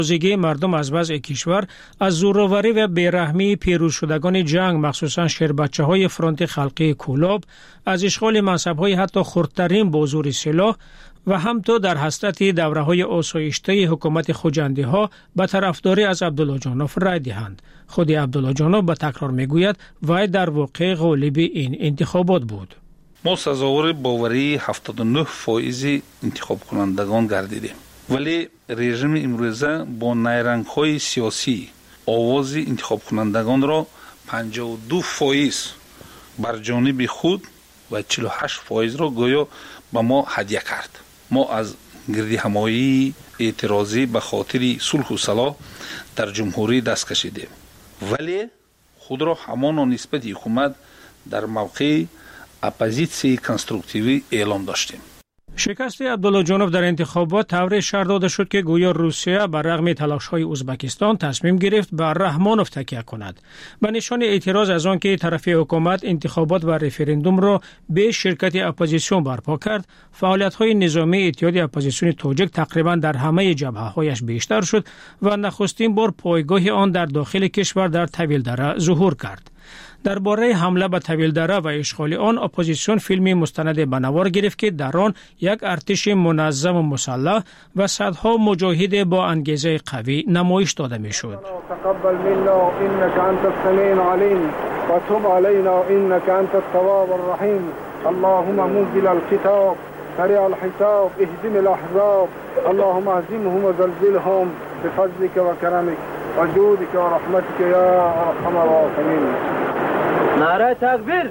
روزگی مردم از وضع کشور از زورآوری و بیرحمی پیروز شدگان جنگ مخصوصا شیربچه‌های فرانت خلقی کولاب از اشغال منصب‌های حتی خردترین با زور سلاح و همطور در حسرت دوره‌های آسایشته حکومت خوجنده‌ها به طرفداری از عبدالله جانوف رای دهند. خود عبدالله جانوف به تکرار میگوید وی در واقع غالب این انتخابات بود. ما سزاوار باوری 79% انتخاب کنندگان گردیدیم. ولی رژیم امروزه با نیرنگ‌های سیاسی آواز انتخاب کنندگان را 52% بر جانب خود و 48% را گویا به ما هدیه کرد. ما از گردی همایی اعتراضی به خاطر صلح و صلاح در جمهوری دست کشیدیم. ولی خود را همان نسبت حکومت در موقع اپوزیسیون کنستروکتیوی اعلام داشتیم. شکست عبدالله جانوف در انتخابات طوری شرح داده شد که گویا روسیه بر رغم تلاش‌های ازبکستان تصمیم گرفت بر رحمانوف تکیه کند. به نشان اعتراض از آنکه طرف حکومت انتخابات و رفراندوم را به شرکت اپوزیسیون برپا کرد، فعالیت‌های نظامی اتحاد اپوزیسیون تاجیک تقریبا در همه جبهه‌هایش بیشتر شد و نخستین بار پایگاه آن در داخل کشور در طویلدره ظهور کرد. درباره حمله به طویلدره و اشغال آن اپوزیسیون فیلمی مستند به نوار گرفت که در آن یک ارتش منظم و مسلح و صدها مجاهد با انگیزه قوی نمایش داده میشد. تقبل منا انك انت السميع العليم وتب علينا انك انت التواب الرحيم اللهم منزل الكتاب سريع الحساب اهزم الاحزاب اللهم اهزمهم وزلزلهم بفضلك وكرمك وجودك ورحمتك يا ارحم الراحمين. نعره تکبیر.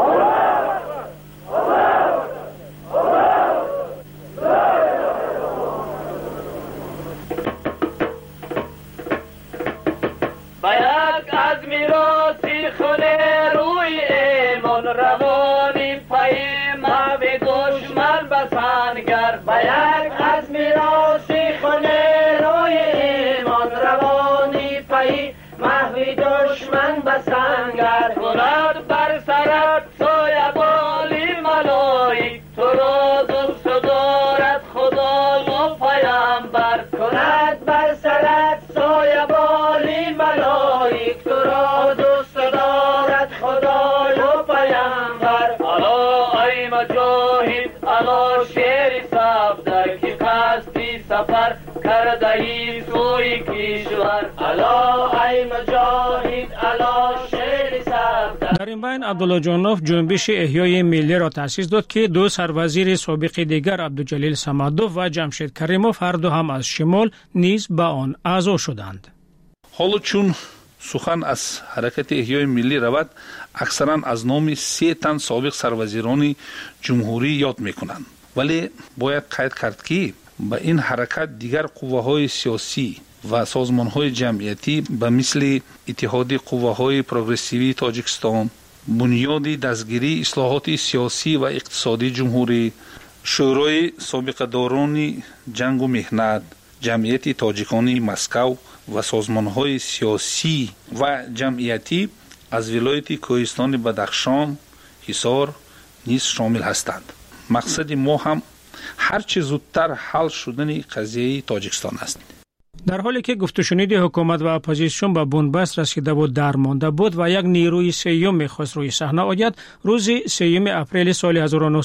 باید از میراثی خونه روی ایمان روانی پای محو دشمن بسنگر. باید از میراثی خونه روی ایمان روانی پای محو دشمن بسنگر. کند بر سرت سایه بالی ملایی تو را دوست دارد خدا و پیامبر. کند بر سرت سایه بالی ملایی تو را دوست دارد خدا و پیامبر. الا ای مجاهد الا شیر صفده که قصدی سفر کرده ای سوی کشور. الا ای مجاهد الا شیر صفده. در این بین عبدالله جانوف جنبش احیای ملی را تأسیس داد که دو سروزیر سابق دیگر عبدالجلیل صمدوف و جمشید کریموف هر دو هم از شمال نیز به آن اعضا شدند. حالا چون سخن از حرکت احیای ملی رود، اکثرا از نام 3 تن سابق سروزیران جمهوری یاد میکنند. ولی باید قید کرد که به این حرکت دیگر قوه‌های سیاسی و سازمان‌های جمعیتی به مثل اتحاد قوه‌های پروگرسیوی تاجیکستان، بنیاد دستگیری اصلاحات سیاسی و اقتصادی جمهوری، شورای سابقه‌داران جنگ و مهنت، جمعیت تاجیکانی مسکو و سازمان‌های سیاسی و جمعیتی از ولایت کوهستان بدخشان، حصار نیز شامل هستند. مقصد ما هم هرچه زودتر حل شدن قضیه تاجیکستان است. در حالی که گفت و شنید حکومت و اپوزیسیون به بنبست رسیده بود درمانده بود و یک نیروی سیوم میخواست روی صحنه آید، روز 3 اپریل سال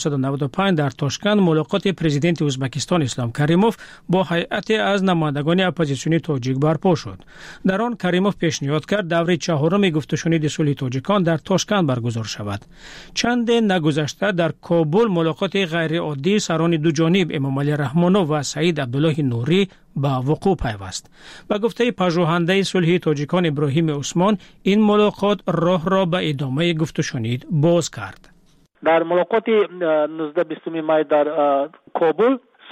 1995 در تاشکند ملاقات پرزیدنت ازبکستان اسلام کریموف با هیئت از نمایندگان اپوزیسیونی تاجیک برپا شد. در آن کریموف پیشنهاد کرد دوره 4 گفت و شنید صلح تاجیکان در تاشکند برگزار شود. چند نگذشته در کابل ملاقات غیر عادی سران دو جانب امام علی رحمانوف و سعید عبدالله نوری با وقوع پیوست. با گفته پژوهنده صلح تاجیکان ابراهیم عثمان، این ملاقات راه را به ادامه گفت و شنید باز کرد. در ملاقات 19-20 می در کابل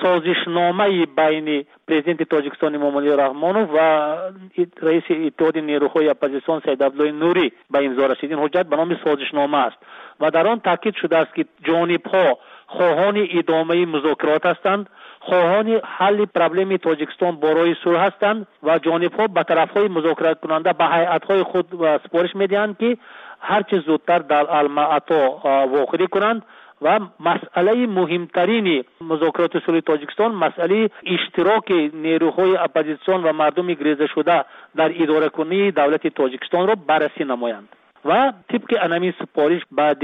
سازشنامه بین پرزیدنت تاجیکستان امام علی رحمانوف و رئیس اتحاد نیروهای اپوزیسیون سعید عبدالله نوری به امضا رسید. این حجت به نام سازشنامه است و در آن تاکید شده است که جانب‌ها خواهان ادامه مذاکرات هستند، خواهان حل پرابلم تاجیکستان برای صلح هستند و جانب‌ها به طرف‌های مذاکره کننده به هیئت‌های خود سپارش می‌دهند که هرچه زودتر در المعطا واقع کنند و مسئله مهمترین مذاکرات صلح تاجیکستان مسئله اشتراک نیروهای اپوزیسیون و مردم گریزه شده در اداره کنی دولت تاجیکستان را بررسی نمایند و طبق انمی سپارش بعد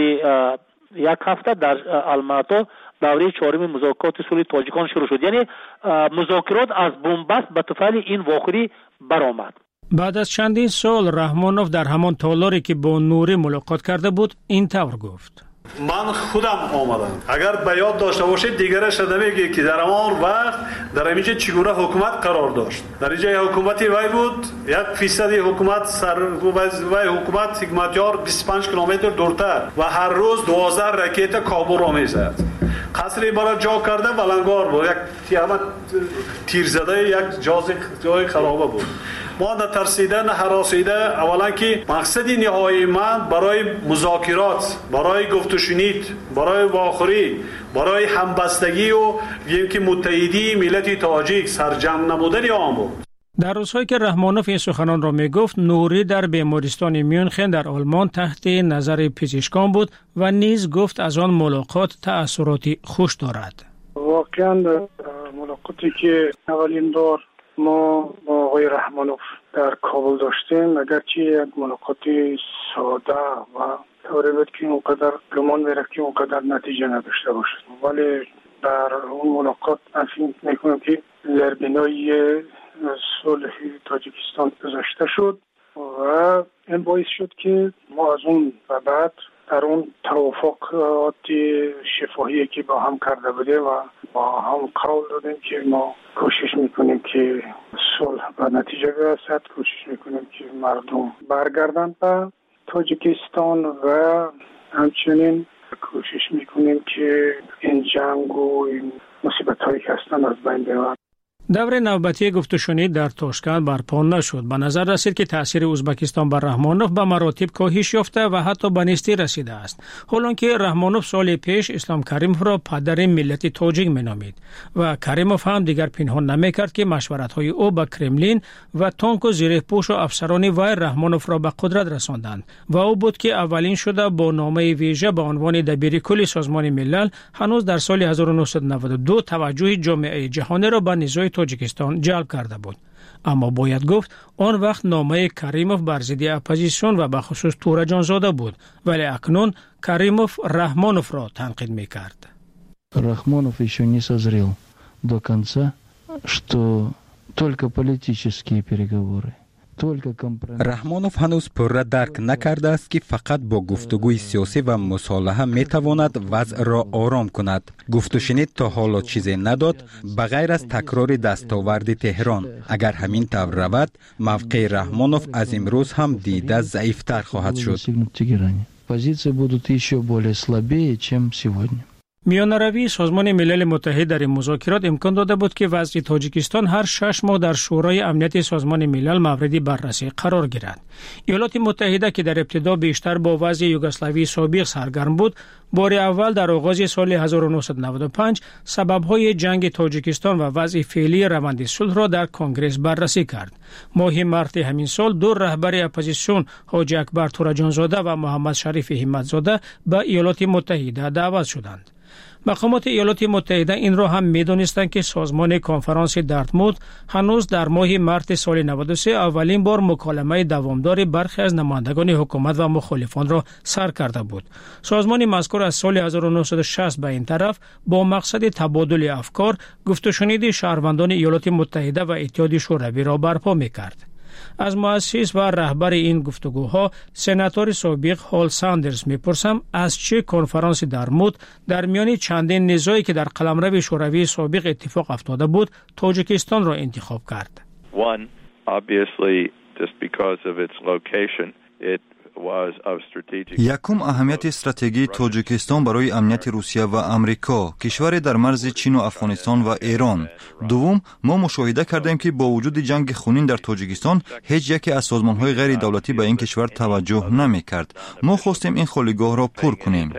یک هفته در الماتا دوره چهارم مذاکرات صلح تاجیکستان شروع شد. یعنی مذاکرات از بنبست به طفل این واقعی برآمد. بعد از چندین سال رحمانوف در همان تالاری که با نوری ملاقات کرده بود این طور گفت: من خودم آمدم. اگر به یاد داشته باشید دیگره شده میگه که در آن وقت در اینجا چگونه حکومت قرار داشت. در اینجا حکومتی وای بود 1% حکومت وای حکومت حکمتیار 25 کیلومتر دورتر و هر روز 12 راکت کابل را میزد. قصری برای جا کرده ولنگار بود، یک تیر زده یک جای خرابه بود. ما نترسیده نه هراسیده. اولا که مقصد نهایی من برای مذاکرات، برای گفت و شنید، برای واخوری، برای همبستگی و که متحدی ملت تاجیک سرجم نمودن آن بود. در روزهایی که رحمانوف این سخنان را می گفت نوری در بیمارستان میونخن در آلمان تحت نظر پزشکان بود و نیز گفت از آن ملاقات تأثیراتی خوش دارد. واقعا ملاقاتی که اولین دور ما با آقای رحمانوف در کابل داشتیم اگرچه یک ملاقات ساده و طوری بود که اونقدر گمان میرفت که اونقدر نتیجه نداشته باشد، ولی در اون ملاقات من فکر میکنم که زربینای صلح تاجیکستان گذاشته شد و این باعث شد که ما از اون و بعد در اون توافقات شفاهی که با هم کرده بودیم و با هم قول دادیم که ما کوشش میکنیم که صلح و نتیجه برسد، کوشش میکنیم که مردم برگردن به تاجیکستان و همچنین کوشش میکنیم که این جنگ و این مصیبت هایی که هستن از بین ببرد. دور نوبتی گفت و شنید در تاشکند برپا نشد. به نظر رسید که تاثیر ازبکستان بر رحمانوف به مراتب کاهش یافته و حتی به نیستی رسیده است. حالانکه رحمانوف سال پیش اسلام کریموف را پدر ملت تاجیک مینامید و کریموف هم دیگر پنهان نمیکرد که مشورت‌های او با کرملین و تانک و زیرپوش و افسران وی رحمانوف را به قدرت رساندند و او بود که اولین شده با نامه ویژه به عنوان دبیر کل سازمان ملل هنوز در سال 1992 توجه جامعه جهانی را به نزاع تاجیکستان جلب کرده بود. اما باید گفت آن وقت نامه کریموف بر ضد اپوزیسیون و به خصوص تورجان زاده بود، ولی اکنون کریموف رحمانوف را تنقید میکرد. Рахмонов еще не созрел до конца, что только политические переговоры. رحمانوف هنوز پوره درک نکرده است که فقط با گفتگوی سیاسی و مصالحه میتواند وضع را آرام کند. گفت و شنید تا حالا چیزی نداد بغیر از تکرار دستاورد تهران. اگر همین طور رود موقع رحمانوف از امروز هم دیده ضعیفتر خواهد شد. Позиции будут еще более слабее, чем сегодня. میانروی سازمان ملل متحد در این مذاکرات امکان داده بود که وضع تاجیکستان هر 6 ماه در شورای امنیت سازمان ملل مورد بررسی قرار گیرد. ایالات متحده که در ابتدا بیشتر با وضع یوگسلاوی سابق سرگرم بود، بار اول در آغاز سال 1995 سبب‌های جنگ تاجیکستان و وضع فعلی روند صلح را در کنگره بررسی کرد. ماه مارس همین سال دو رهبر اپوزیسیون حاجی اکبر تورجانزاده و محمد شریف همتزاده به ایالات متحده دعوت شدند. مقامات ایالات متحده این را هم می‌دانستند که سازمان کنفرانس دارتموت هنوز در ماه مارس سال 93 اولین بار مکالمه دوامدار برخی از نمایندگان حکومت و مخالفان را سر کرده بود. سازمان مذکور از سال 1960 به این طرف با مقصد تبادل افکار، گفت و شنید شهروندان ایالات متحده و اتحاد شوروی را برپا می‌کرد. از مؤسس و رهبر این گفتگوها سناتور سابق هال ساندرز میپرسم از چه کنفرانس دارتموت در میان چندین نزاعی که در قلمرو شوروی سابق اتفاق افتاده بود تاجیکستان را انتخاب کرد. One, obviously, just because of its location, it was of strategic. یکم اهمیت استراتژی تاجیکستان برای امنیت روسیه و امریکا، کشور در مرز چین و افغانستان و ایران. دوم، ما مشاهده کردیم که با وجود جنگ خونین در تاجیکستان هیچ یکی از سازمان‌های غیر دولتی به این کشور توجه نمی‌کرد. ما خواستیم این خالیگاه را پر کنیم.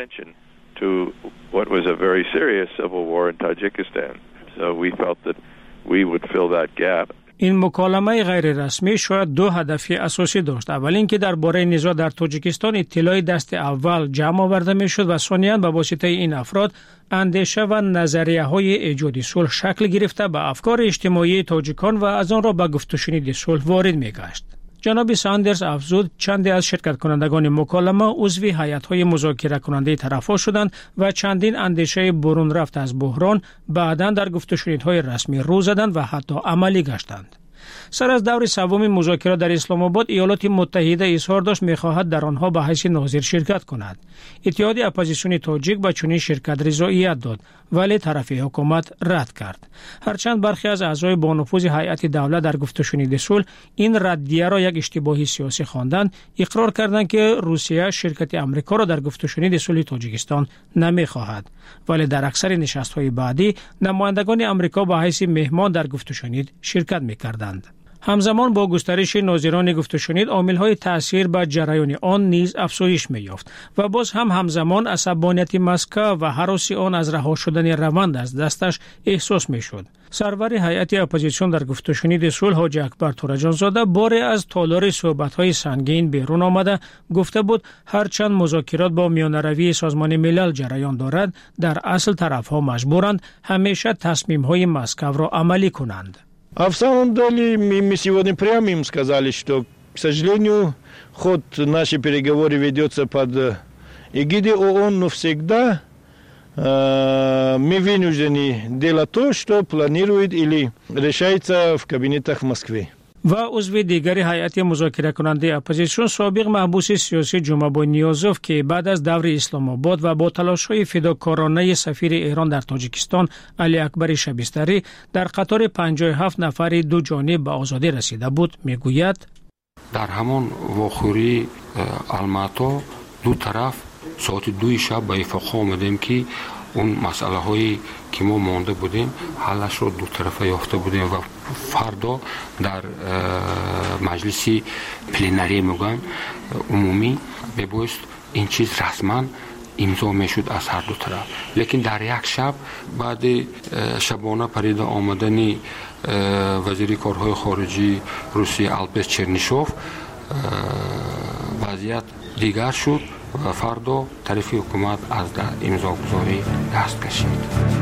we would fill that gap این مکالمه غیر رسمی شاید دو هدف اساسی داشت. اول اینکه درباره نزاع در تاجیکستان اطلاعی دست اول جمع آورده میشد و ثانیاً به واسطه این افراد اندیشه و نظریه های ایجاد صلح شکل گرفته به افکار اجتماعی تاجیکان و از آن را به گفت و شنید صلح وارد میگشت. جناب ساندرز افزود چندی از شرکت کنندگان مکالمه عضو هیئت‌های مذاکره کننده طرف‌ها شدند و چندین اندیشه برون رفت از بحران بعداً در گفت و شنیدهای رسمی رو زدند و حتی عملی گشتند. سر از دور سوم مذاکرات در اسلام آباد ایالات متحده اظهار داشت می‌خواهد در آنها به حیث ناظر شرکت کند. اتحاد اپوزیسیون تاجیک به چنین شرکت رضایت داد ولی طرف حکومت رد کرد. هرچند برخی از اعضای با نفوذ هیئت دولت در گفت و شنید صلح این ردیه را یک اشتباهی سیاسی خواندند، اقرار کردند که روسیه شرکت آمریکا را در گفت و شنید صلح تاجیکستان نمی‌خواهد، ولی در اکثر نشست‌های بعدی نمایندگان آمریکا به حیث مهمان در گفت و شنید شرکت می‌کردند. همزمان با گسترش ناظران گفت و شنید عامل‌های تأثیر بر جریان آن نیز افزایش می‌یافت و باز هم همزمان عصبانیت مسکو و هراس آن از رها شدن روند از دستش احساس می‌شد. سرور هیئت اپوزیسیون در گفت و شنید صلح حاجی اکبر تورجان زاده باری از تالار صحبت‌های سنگین بیرون آمده گفته بود هرچند مذاکرات با میانه‌روی سازمان ملل جریان دارد، در اصل طرف‌ها مجبورند همیشه تصمیم‌های مسکو را عملی کنند. А в самом деле мы сегодня прямо им сказали, что, к сожалению, ход нашей переговоры ведется под эгидой ООН, но всегда мы вынуждены делать то, что планирует или решается в кабинетах в Москве. و عضو دیگری هیئت مذاکره کننده اپوزیسیون سابق محبوس سیاسی جمعه نیازوف که بعد از دور اسلام آباد و با تلاش‌های فداکارانه سفیر ایران در تاجیکستان علی اکبر شبستری در قطار 57 نفر دو جانب به آزادی رسیده بود میگوید در همان واخوری الماتا دو طرف ساعت 2 شب به اتفاق آمدیم که اون مسئله هایی که ما مانده بودیم حلش رو دو طرفه یافته بودیم و فردا در مجلس پلنری میگن عمومی ببایست این چیز رسما امضا میشد از هر دو طرف. لیکن در یک شب بعد شبانه پرید آمدن وزیر کارهای خارجی روسیه البس چرنیشوف وضعیت دیگر شد و فردا طرف حکومت از امضاگذاری دست کشید.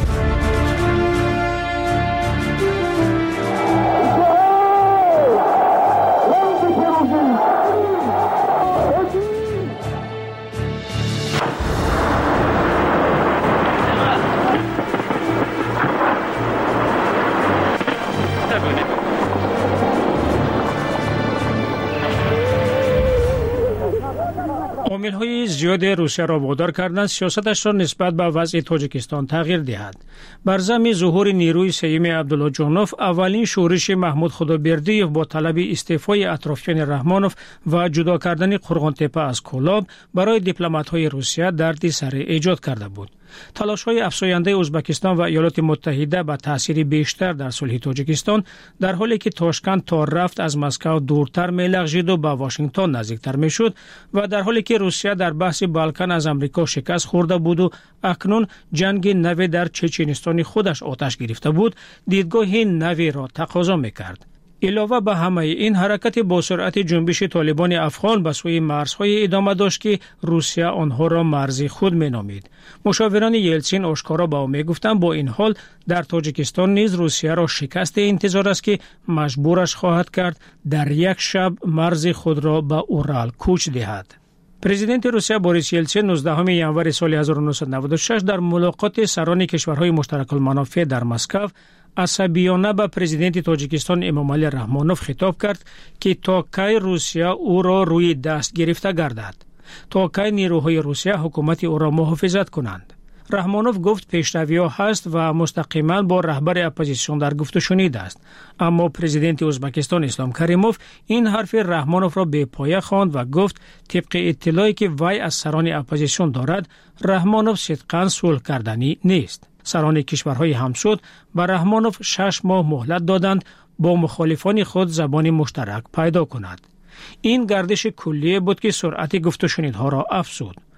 عامل‌های زیاد روسیه را وادار کردند سیاستش را نسبت به وضع تاجیکستان تغییر دهد. بر ضمن ظهور نیروی سیوم عبدالله جانوف اولین شورش محمود خدابردیف با طلب استعفای اطرافیان رحمانوف و جدا کردن قرغان‌تپه از کولاب برای دیپلمات‌های روسیه دردی سر ایجاد کرده بود. تلاش‌های افزاینده ازبکستان و ایالات متحده به تأثیر بیشتر در صلح تاجیکستان در حالی که تاشکند تا رفت از مسکو دورتر می‌لغزید و به واشنگتن نزدیکتر می‌شد و در حالی که روسیه در بحث بالکان از آمریکا شکست خورده بود و اکنون جنگ نوی در چچنستان خودش آتش گرفته بود، دیدگاه نوی را تقاضا می‌کرد. علاوه به همه این حرکت با سرعت جنبش طالبان افغان به سوی مرزهای ادامه داشت که روسیه آنها را مرز خود مینامید. مشاوران یلتسین آشکارا به او میگفتند با این حال در تاجیکستان نیز روسیه را شکست انتظار است که مجبورش خواهد کرد در یک شب مرز خود را به اورال کوچ دهد. پرزیدنت روسیه بوریس یلتسین 19 ژانویه سال 1996 در ملاقات سران کشورهای مشترک المنافع در مسکو عصبیانه به پرزیدنت تاجیکستان امامعلی رحمانوف خطاب کرد که تا کی روسیه او را روی دست گرفته گردد، تا کی نیروهای روسیه حکومت او را محافظت کنند. رحمانوف گفت پیشروی‌ها هست و مستقیما با رهبر اپوزیسیون در گفت و شنید است، اما پرزیدنت ازبکستان اسلام کریموف این حرف رحمانوف را بی پایه خواند و گفت طبق اطلاعی که وی از سران اپوزیسیون دارد رحمانوف صدقاً صلح کردنی نیست. سران کشورهای همسود به رحمانوف 6 ماه مهلت دادند با مخالفان خود زبان مشترک پیدا کند. این گردش کلیه بود که سرعت گفت و شنیدها را افزود.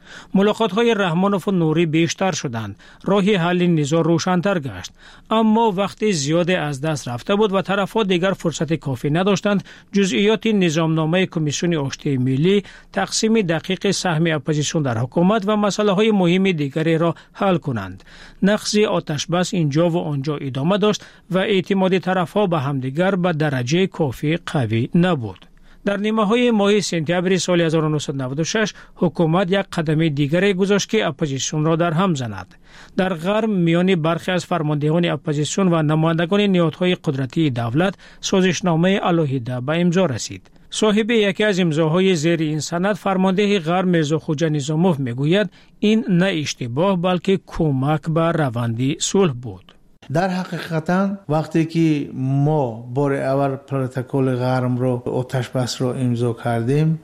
ملاقات‌های رحمانوف و نوری بیشتر شدند. راه حل نزاع روشن‌تر گشت. اما وقتی زیاد از دست رفته بود و طرف‌ها دیگر فرصت کافی نداشتند جزئیات نظامنامه کمیسیون آشتی ملی، تقسیم دقیق سهم اپوزیسیون در حکومت و مسائل مهم دیگری را حل کنند. نقض آتشبس اینجا و آنجا ادامه داشت و اعتماد طرف‌ها به همدیگر به درجه کافی قوی نبود. در نیمه‌های ماه سپتامبر سال 1996 حکومت یک قدم دیگری گذاشت که اپوزیسیون را در هم زند. در غرب میان برخی از فرماندهان اپوزیسیون و نمایندگان نهادهای قدرتی دولت سازشنامه علیحده به امضا رسید. صاحب یکی از امضاهای زیر این سند فرمانده غرب میرزا خوجا نظاموف میگوید این نه اشتباه بلکه کمک به روند صلح بود. در حقیقتا وقتی که ما بار اول پروتکل غرم رو آتش بس رو امضا کردیم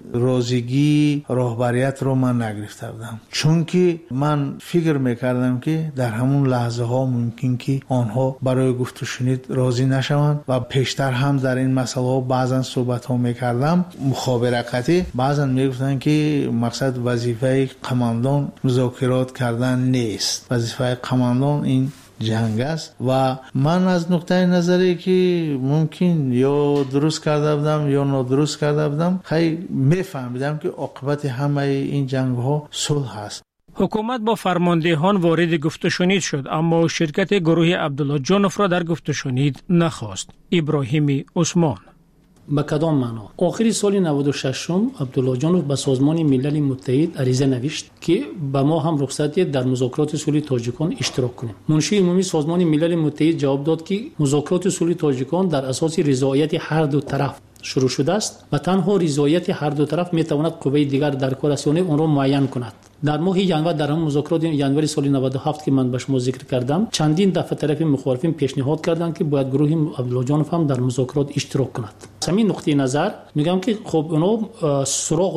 روزگی راهبریت رو من نگرفته بودم، چون که من فکر میکردم که در همون لحظه ها ممکن که آنها برای گفت و شنید راضی نشوند و پیشتر هم در این مسئله ها بعضا صحبت ها میکردم مخابراتی، بعضا میگفتن که مقصد وظیفه قماندان مذاکرات کردن نیست، وظیفه قماندان این جنگ است و من از نقطه نظری که ممکن یا درست کرده بودم یا نادرست کرده بودم خیلی میفهمیدم که عاقبت همه این جنگ ها صلح است. حکومت با فرماندهان وارد گفت و شنید شد اما شرکت گروه عبدالله جانوف را در گفت و شنید نخواست. ابراهیم عثمان: به کدام معنا؟ آخر سال 96 عبدالله جانوف به سازمان ملل متحد عریضه نوشت که به ما هم رخصت دهید در مذاکرات صلح تاجیکان اشتراک کنیم. منشی عمومی سازمان ملل متحد جواب داد که مذاکرات صلح تاجیکان در اساس رضایت هر دو طرف شروع شده است و تنها رضایت هر دو طرف می تواند قوه دیگر در کار رسانی آن را معین کند. در ماه ژانویه در هم مذاکرات ژانویه سال 97 که من به شما ذکر کردم چندین دفعه طرف مخالفین پیشنهاد کردند که باید گروه عبدالله جانوف هم در مذاکرات اشتراک کند. از همین نقطه نظر میگم که خب اونا سراغ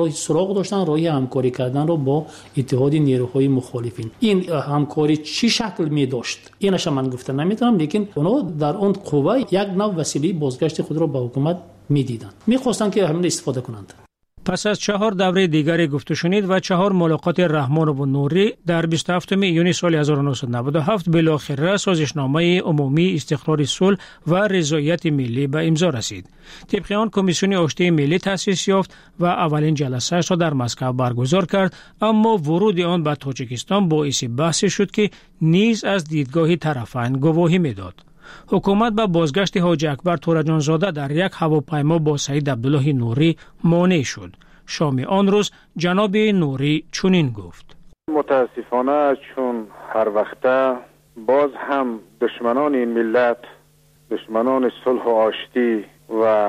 داشتن راه همکاری کردن رو با اتحاد نیروهای مخالفین. این همکاری چی شکل می داشت اینش من گفتن نمیتونم، لیکن اونا در اون قوه یک نوع وسیله بازگشت خود را به حکومت میدیدند، میخواستن که همین استفاده کنند. پس از 4 دوره دیگری گفت و شنید و 4 ملاقات رحمانوف و نوری در 27 ایون سال 1997 بالاخره سازشنامه عمومی استقرار صلح و رضایت ملی به امضا رسید. طبق آن کمیسیون آشتی ملی تأسیس یافت و اولین جلسه‌اش را در مسکو برگزار کرد، اما ورود آن به تاجیکستان باعث بحث شد که نیز از دیدگاه طرفین گواهی میداد. حکومت به بازگشت حاجی اکبر تورجان زاده در یک هواپیما با سید عبدالله نوری مانع شد. شام آن روز جناب نوری چنین گفت: متاسفانه چون هر وقته باز هم دشمنان این ملت، دشمنان صلح و آشتی و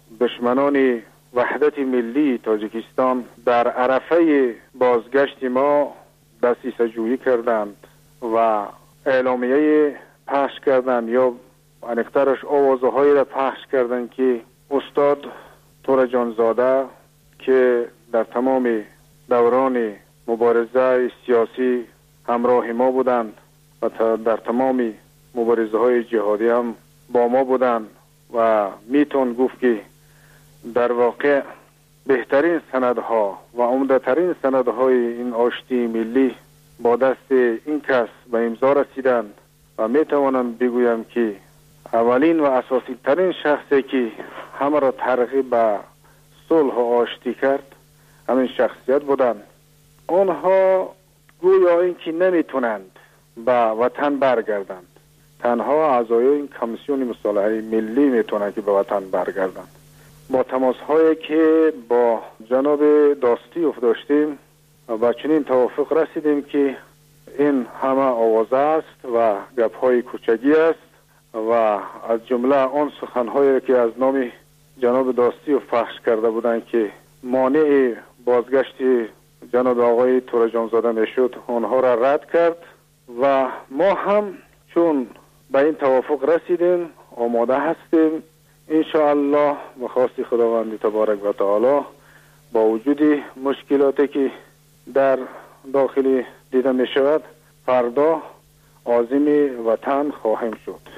دشمنان وحدت ملی تاجیکستان در عرفه بازگشت ما دسیسه جویی کردند و اعلامیه پخش کردند یا انکترش آوازهایی را پخش کردند که استاد تورجان زاده که در تمام دوران مبارزه سیاسی همراه ما بودند و در تمام مبارزه های جهادی هم با ما بودند و میتون گفت که در واقع بهترین سندها و عمده‌ترین سندهای این آشتی ملی با دست این کس به امضا رسیدند و میتوانم بگویم که اولین و اساسی ترین شخصی که همه را ترغیب به صلح و آشتی کرد همین شخصیت بودند. آنها گویا اینکه نمیتونند به وطن برگردند، تنها اعضای این کمیسیون مصالحه ملی میتونند که به وطن برگردند. با تماس هایی که با جناب داستیوف داشتیم و چنین توافق رسیدیم که این همه آوازه است و گپ های کوچگی است و از جمله آن سخن هایی که از نام جناب داستیوف پخش کرده بودند که مانع بازگشت جناب آقای تورجان زاده میشد آنها را رد کرد و ما هم چون به این توافق رسیدیم آماده هستیم انشاءالله به خواست خداوند تبارک و تعالی با وجود مشکلاتی که در داخل دیده می شود فردا عازم وطن خواهیم شد.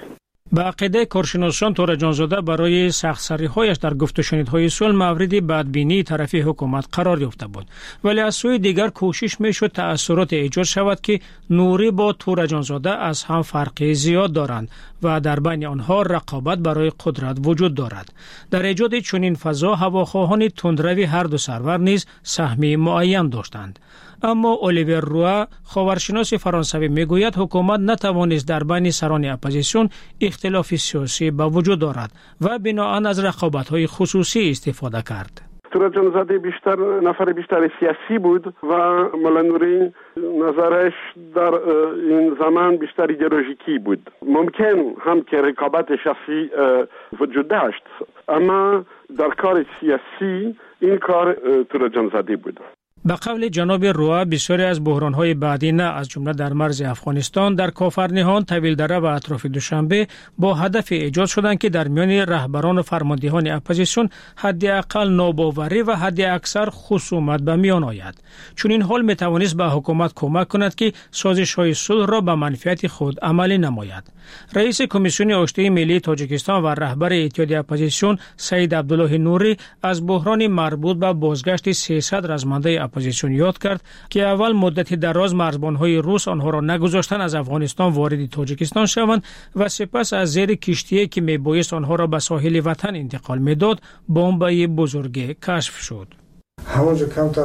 با عقیده کارشناسان تورا جانزاده برای سخت‌سری‌هایش در گفت و شنیدهای صلح مورد بدبینی طرفی حکومت قرار یافته بود، ولی از سوی دیگر کوشش میشد تأثیرات ایجاد شود که نوری با تورا جانزاده از هم فرقی زیاد دارند و در بین آنها رقابت برای قدرت وجود دارد. در ایجاد چنین فضا هواخواهان تندروی هر دو سرور نیز سهمی معین داشتند. اما الیور روا خاورشناس فرانسوی میگوید حکومت نتوانست در بین سران اپوزیسیون اختلاف سیاسی به وجود دارد و بناهن از رقابت‌های خصوصی استفاده کرد. تورا جانزاده نفر بیشتر سیاسی بود و مولا نوری نظرش در این زمان بیشتر ایدئولوژیکی بود. ممکن هم که رقابت شخصی وجود داشت، اما در کار سیاسی این کار تورا جانزاده بود. به قول جناب روا بسیاری از بحران‌های بعدی نه از جمله در مرز افغانستان، در کافرنهان، طویلدره و اطراف دوشنبه با هدف ایجاد شدند که در میان رهبران و فرماندهان اپوزیسیون حداقل ناباوری و حداکثر خصومت به میان آید. چون این حال میتوانست به حکومت کمک کند که سازش‌های صلح را به منفعت خود عملی نماید. رئیس کمیسیون آشتی ملی تاجیکستان و رهبر اتحاد اپوزیسیون سید عبدالله نوری از بحران مربوط به بازگشت 300 رزمنده اپوزیسیون یاد کرد که اول مدت دراز مرزبان‌های روس آنها را نگذاشتند از افغانستان وارد تاجیکستان شوند و سپس از زیر کشتی که میبایست آنها را به ساحل وطن انتقال میداد بمب بزرگ کشف شد. همونجا کمتر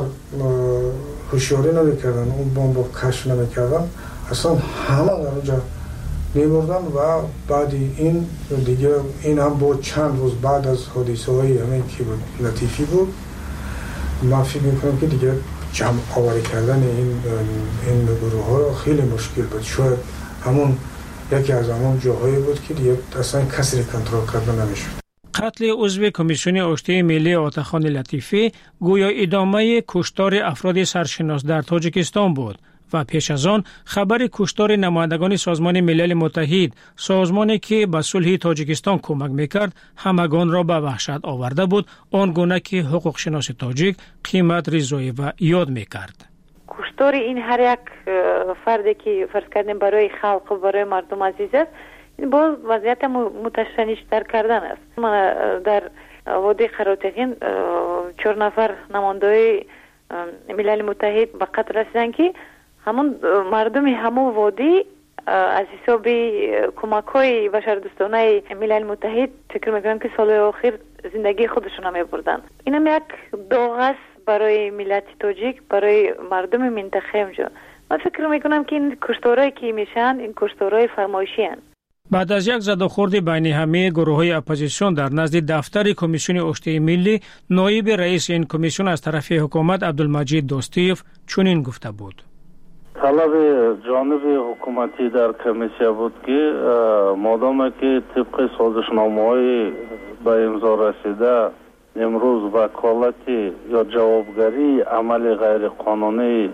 هوشیاری نمیکردن، اون بمب کشف نمیکردن، اصلا همه در اونجا میمردن و بعد این دیگه این هم بود چند روز بعد از حادثه های همین که بود لطیفی بود. من فکر میکنم که دیگه جمع آوری کردن این گروه ها خیلی مشکل بود. شاید همون یکی از همون جاهایی بود که دیگه اصلا کسی را کنترل کردن نمیشد. قتل عضو کمیسیون آشتی ملی آتاخان لطیفی گویا ادامه کشتار افراد سرشناس در تاجیکستان بود و پیش از آن خبر کشتار نمایندگان سازمان ملل متحد، سازمانی که به صلح تاجیکستان کمک میکرد، همگان را به وحشت آورده بود، آنگونه که حقوق شناس تاجیک قیمت رضاییو یاد میکرد. کشتار این هر یک فردی که فرض کردیم برای خلق و برای مردم عزیز است، این باز وضعیت متشنج‌تر کردن است. من در وادی قراتقین 4 نفر نماینده ملل متحد به قتل رسیدن که همون مردم همون وادی از حساب کمک‌های بشردوستانه ملل متحد فکر می‌کنم که سال آخر زندگی خودشون هم می‌بردن. اینم یک داغ است برای ملت تاجیک، برای مردم منطقه اونجا. من فکر می‌کنم که این کشتارهایی که میشن این کشتارهای فرمایشی هستند. بعد از یک زدوخورد بین همه گروه‌های اپوزیسیون در نزد دفتر کمیسیون آشتی ملی، نایب رئیس این کمیسیون از طرف حکومت عبدالمجید دوستیف چنین گفته بود: طلب جانب حکومتی در کمیسیون بود که مادام که طبق سازشنامه‌های به امضا رسیده امروز وکالت یا جوابگری عمل غیر قانونی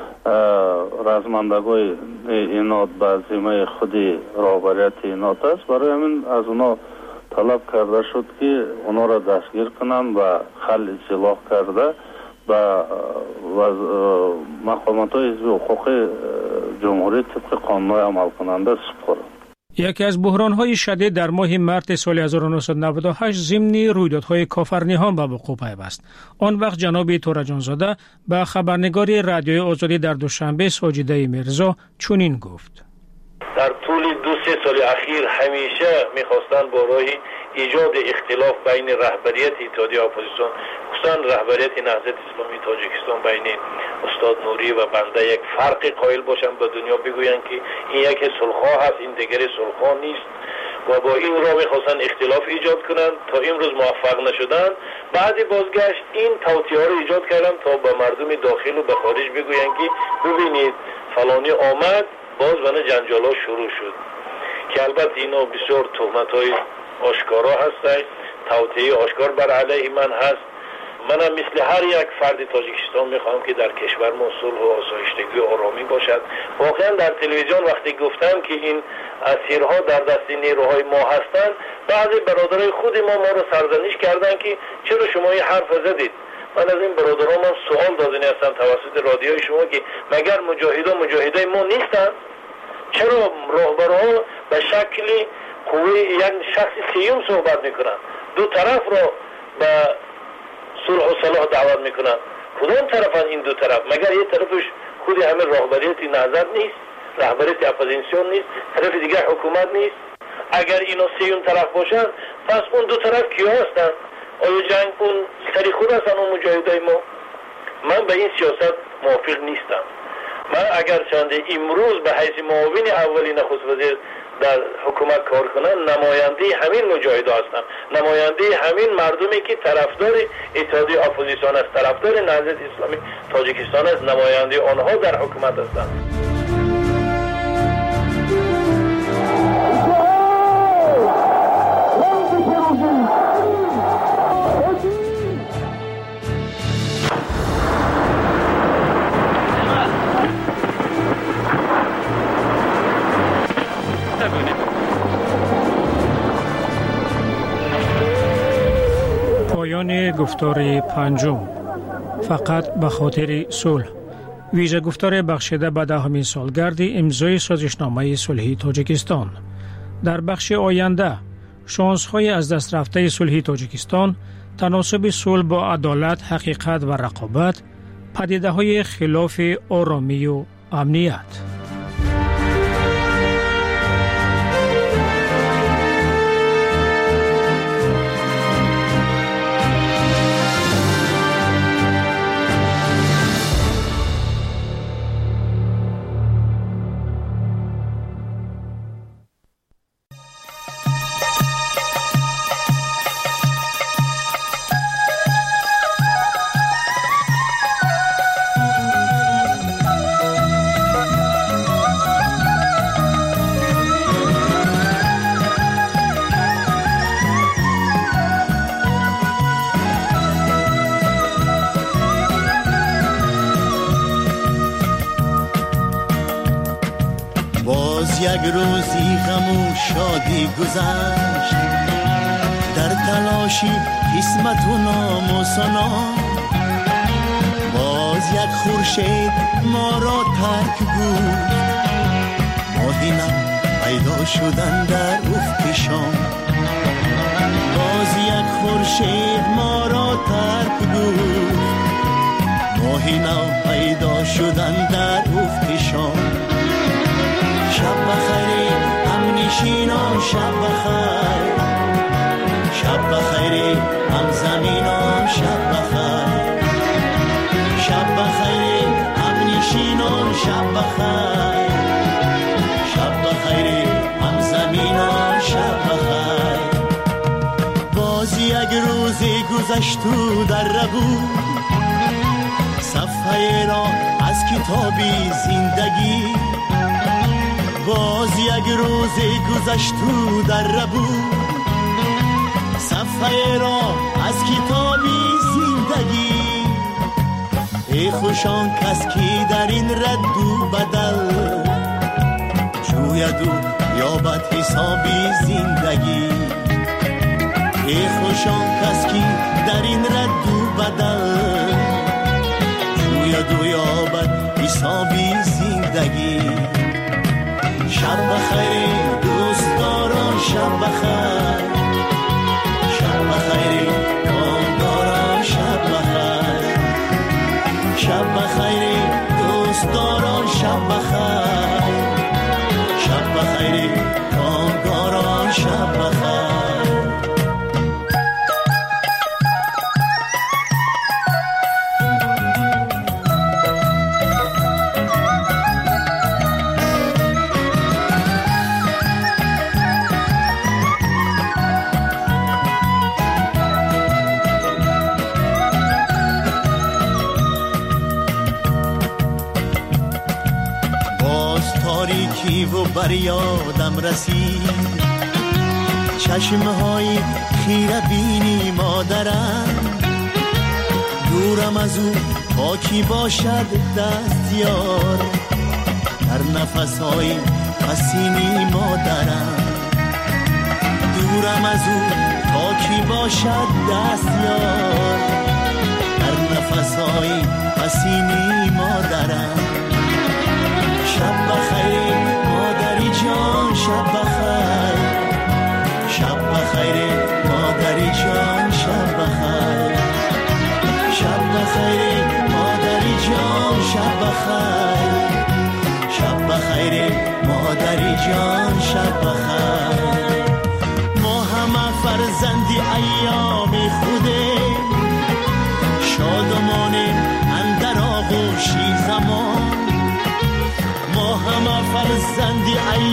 رزمندگان اینات به ذمه خودی رهبریت اینات است، برای همین از اونا طلب کرده شد که اونا را دستگیر کنند و خل اصلاح کرده و مقامات حزب حقوق جمهوری طبق قانون عمل کننده سپرد. یکی از بحران‌های شدید در ماه مارس سال 1998 ضمن رویدادهای کافرنهان به وقوع پیوست. آن وقت جناب تورا جانزاده به خبرنگار رادیوی آزادی در دوشنبه ساجده میرزا چنین گفت: در طول 2-3 سال اخیر همیشه می‌خواستند با راه ایجاد اختلاف بین رهبریت اتحادیه اپوزیسیون، خصوصا رهبریت نهضت اسلامی تاجیکستان، بین استاد نوری و بنده یک فرق قائل باشند، به دنیا بگویند که این یک صلح‌خواه هست، این دیگر صلح‌خواه نیست و با این راه می‌خواستند اختلاف ایجاد کنند. تا امروز موفق نشدند. بعد بازگشت این توطئه‌ها رو ایجاد کردند تا به مردم داخل و به خارج بگویند که ببینید فلانی آمد، باز بنا جنجال‌ها شروع شد که البته اینا بسیار تهمت‌های آشکارا هست، توطئه آشکار بر علیه من هست. منم مثل هر یک فرد تاجیکستان میخوام که در کشور ما صلح و آسایشتگی و آرامی باشد. واقعا در تلویزیون وقتی گفتم که این اسیرها در دست نیروهای ما هستند، بعضی برادرای خود ما رو سرزنش کردن که چرا شما این حرف زدید. من از این برادرام هم سوال دادنی هستم توسط رادیوی شما که مگر مجاهدای ما نیستند؟ چرا راهبرها به شکلی قوه یک شخص سیوم صحبت میکنن، دو طرف رو به صلح و صلاح دعوت میکنن. کدام طرفن این دو طرف؟ مگر یه طرفش خود همه رهبریت نهضت نیست، رهبریت اپوزیسیون نیست، طرف دیگه حکومت نیست؟ اگر اینا سیوم طرف باشن پس اون دو طرف کیا هستن؟ آیا جنگ اون سری خود هستن اون مجاهدای ما؟ من به این سیاست موافق نیستم. من اگر چنده امروز به حیث معاون اولی نخست وزیر در حکومت کار کنن، نماینده همین مجاهده هستن، نماینده همین مردمی که طرفدار اتحادیه اپوزیسیون است، طرفدار نهضت اسلامی تاجیکستان است، نماینده آنها در حکومت هستند. پایان گفتار پنجم، فقط به خاطر صلح. ویژه گفتار بخشیده به دهمین سالگرد امضای سازشنامه صلحی تاجیکستان. در بخش آینده شانس‌های از دست رفته صلحی تاجیکستان، تناسب صلح با عدالت، حقیقت و رقابت، پدیده‌های خلاف آرامی و امنیت. یک روزی غم و شادی گذشت، در تلاشی قسمت و نام و سنا. باز یک خورشید ما را ترک بود، ماهی نو پیدا شدن در افق شام. باز یک خورشید ما را ترک بود، ماهی نو پیدا شدن در افق شام. شب بخیر هم نشینان، شب بخیر، شب بخیر هم زمینان، شب بخیر، شب بخیر هم نشینان، شب بخیر، شب بخیر هم زمینان، شب بخیر. باز یک روزی گذشت و در بود، صفحه را از کتابی زندگی. باز یک روزی گذشت و در بود، صفحه را از کتابی زندگی. ای خوشان کس کی در این رد و بدل، جوید و یابد حسابی زندگی. ای خوشان کس کی در این رد و بدل، جوید و یابد حسابی زندگی. شب بخیر دوستداران، شب بخیر، شب بخیر کامگاران، شب بخیر، شب بخیر دوستداران، شب بخیر، شب بخیر کامگاران، شب بخیر. و بر یادم رسید چشمهای خیره بینی مادرم. دورم از او تا کی باشد دستیار، در نفسهای حسینی مادرم. دورم از او تا کی باشد دستیار، در نفسهای حسینی مادرم. شب بخیر مادری جان، شب بخیر، جان شب بخیر. ما همه فرزندی ایام خوده، شادمانیم اندر آغوشی زمان. ما همه فرزندی ایام